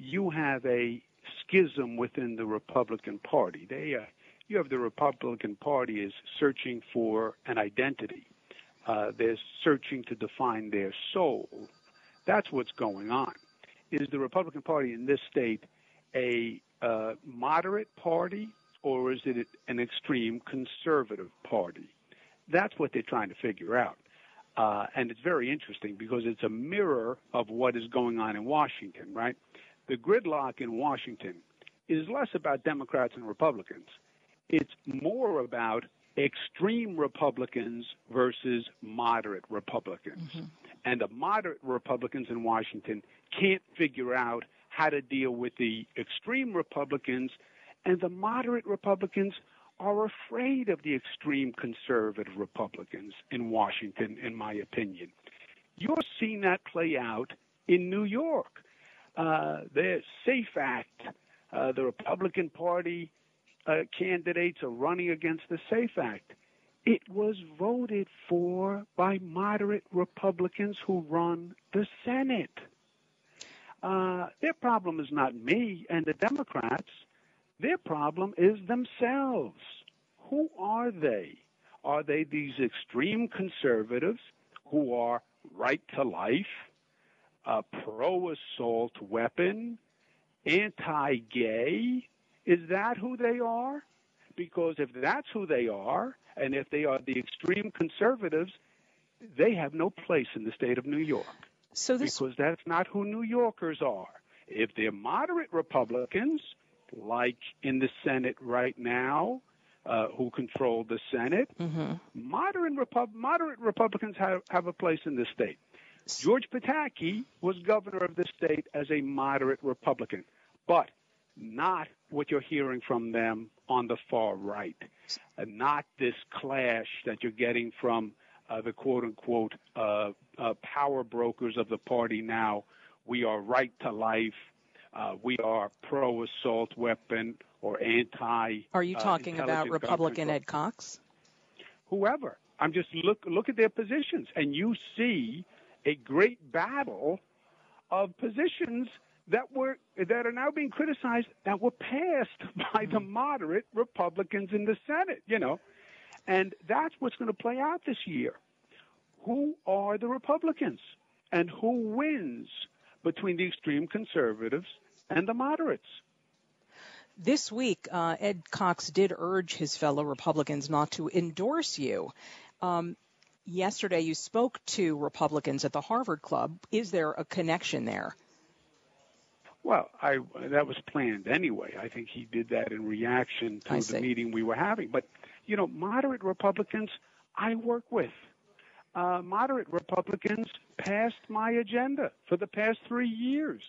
you have a schism within the Republican Party. You have the Republican Party is searching for an identity. They're searching to define their soul. That's what's going on. Is the Republican Party in this state a moderate party, or is it an extreme conservative party? That's what they're trying to figure out. And it's very interesting because it's a mirror of what is going on in Washington, right? The gridlock in Washington is less about Democrats and Republicans. It's more about extreme Republicans versus moderate Republicans. Mm-hmm. And the moderate Republicans in Washington can't figure out how to deal with the extreme Republicans, and the moderate Republicans are afraid of the extreme conservative Republicans in Washington, in my opinion. You're seeing that play out in New York. The SAFE Act, the Republican Party candidates are running against the SAFE Act. It was voted for by moderate Republicans who run the Senate. Their problem is not me and the Democrats. Their problem is themselves. Who are they? Are they these extreme conservatives who are right to life, pro-assault weapon, anti-gay? Is that who they are? Because if that's who they are, and if they are the extreme conservatives, they have no place in the state of New York. Because that's not who New Yorkers are. If they're moderate Republicans, like in the Senate right now, who control the Senate, mm-hmm. moderate Republicans have a place in this state. George Pataki was governor of this state as a moderate Republican, but not what you're hearing from them on the far right, not this clash that you're getting from the quote-unquote power brokers of the party now. We are right to life. We are pro-assault weapon or anti. Are you talking about Republican Ed Cox? Whoever. I'm just look at their positions, and you see a great battle of positions that are now being criticized that were passed by the moderate Republicans in the Senate, and that's what's going to play out this year. Who are the Republicans, and who wins between the extreme conservatives and the moderates? This week, Ed Cox did urge his fellow Republicans not to endorse you. Yesterday, you spoke to Republicans at the Harvard Club. Is there a connection there? Well, that was planned anyway. I think he did that in reaction to the meeting we were having. But, moderate Republicans I work with. Moderate Republicans passed my agenda for the past 3 years.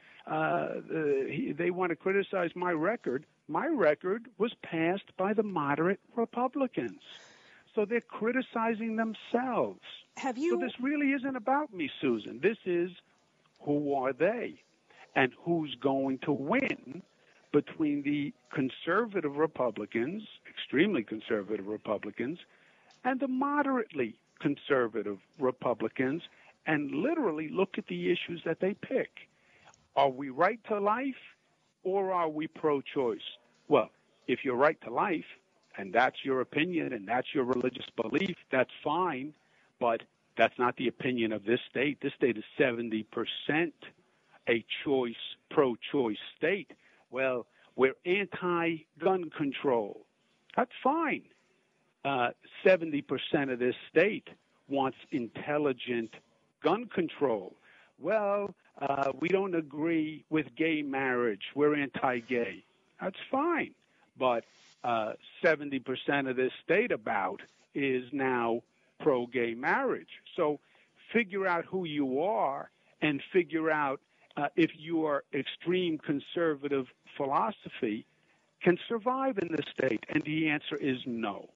They want to criticize my record. My record was passed by the moderate Republicans. So they're criticizing themselves. So this really isn't about me, Susan. This is who are they and who's going to win between the conservative Republicans, extremely conservative Republicans, and the moderately conservative Republicans, and literally look at the issues that they pick. Are we right to life or are we pro-choice? Well, if you're right to life, and that's your opinion and that's your religious belief, that's fine, but that's not the opinion of this state. This state is 70% a pro-choice state. Well, we're anti-gun control. That's fine. 70% of this state wants intelligent gun control. Well, we don't agree with gay marriage. We're anti-gay. That's fine. But 70% of this state is now pro-gay marriage. So figure out who you are and figure out if your extreme conservative philosophy can survive in this state. And the answer is no.